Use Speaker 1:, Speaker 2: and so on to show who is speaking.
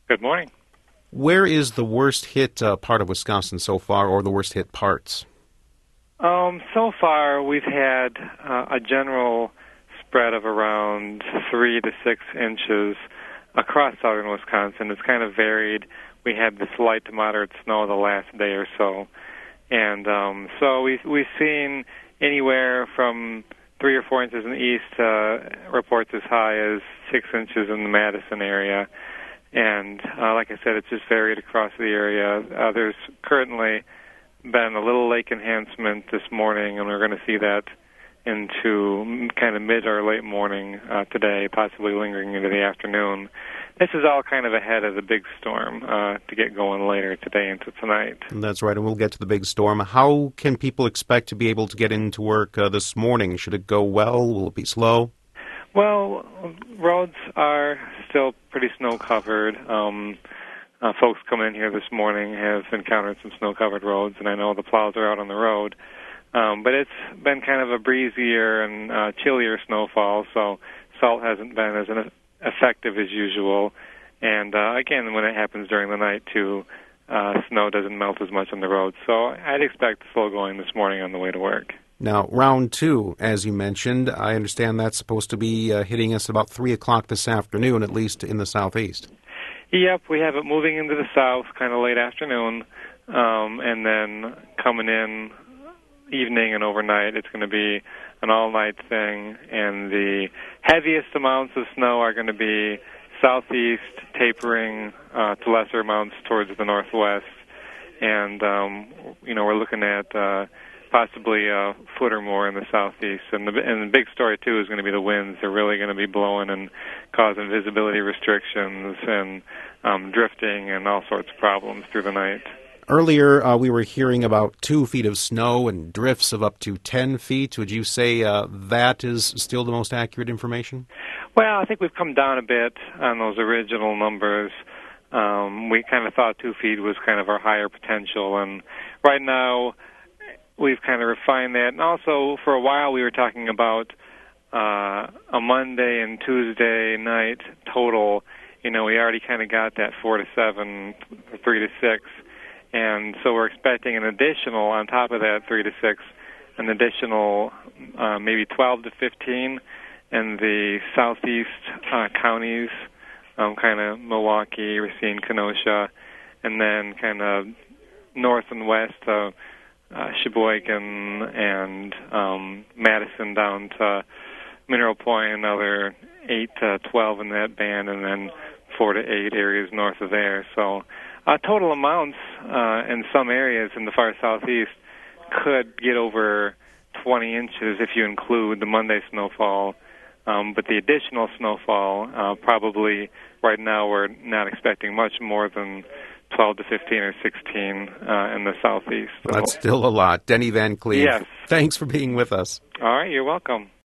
Speaker 1: Good morning.
Speaker 2: Where is the worst hit part of Wisconsin so far, or the worst hit parts?
Speaker 1: So far, we've had a general spread of around 3 to 6 inches across southern Wisconsin. It's kind of varied. We had this light to moderate snow the last day or so. And so we've seen anywhere from 3 or 4 inches in the east, reports as high as 6 inches in the Madison area. And like I said, it's just varied across the area. There's currently been a little lake enhancement this morning, and we're going to see that into kind of mid or late morning today, possibly lingering into the afternoon. This is all kind of ahead of the big storm to get going later today into tonight.
Speaker 2: That's right, and we'll get to the big storm. How can people expect to be able to get into work this morning? Should it go well? Will it be slow?
Speaker 1: Well, roads are still pretty snow-covered. Folks coming in here this morning have encountered some snow-covered roads, and I know the plows are out on the road. But it's been kind of a breezier and chillier snowfall, so salt hasn't been as effective as usual. And again, when it happens during the night, too, snow doesn't melt as much on the road. So I'd expect slow going this morning on the way to work.
Speaker 2: Now, round 2, as you mentioned, I understand that's supposed to be hitting us about 3 o'clock this afternoon, at least in the southeast.
Speaker 1: Yep, we have it moving into the south kind of late afternoon, and then coming in evening and overnight. It's going to be an all-night thing, and the heaviest amounts of snow are going to be southeast, tapering to lesser amounts towards the northwest. And, we're looking at possibly a foot or more in the southeast. And the big story, too, is going to be the winds. They're really going to be blowing and causing visibility restrictions and drifting and all sorts of problems through the night.
Speaker 2: Earlier, we were hearing about 2 feet of snow and drifts of up to 10 feet. Would you say that is still the most accurate information?
Speaker 1: Well, I think we've come down a bit on those original numbers. We kind of thought 2 feet was kind of our higher potential, and right now we've kind of refined that. And also, for a while, we were talking about a Monday and Tuesday night total. We already kind of got that 4 to 7, 3 to 6. And so we're expecting an additional, on top of that 3 to 6, an additional maybe 12 to 15 in the southeast counties, kind of Milwaukee, Racine, Kenosha, and then kind of north and west of Sheboygan and Madison down to Mineral Point, another 8 to 12 in that band, and then 4 to 8 areas north of there. So total amounts in some areas in the far southeast could get over 20 inches if you include the Monday snowfall. But the additional snowfall, probably right now we're not expecting much more than 12 to 15 or 16 in the southeast. So.
Speaker 2: That's still a lot. Denny Van Cleve,
Speaker 1: yes.
Speaker 2: Thanks for being with us.
Speaker 1: All right, you're welcome.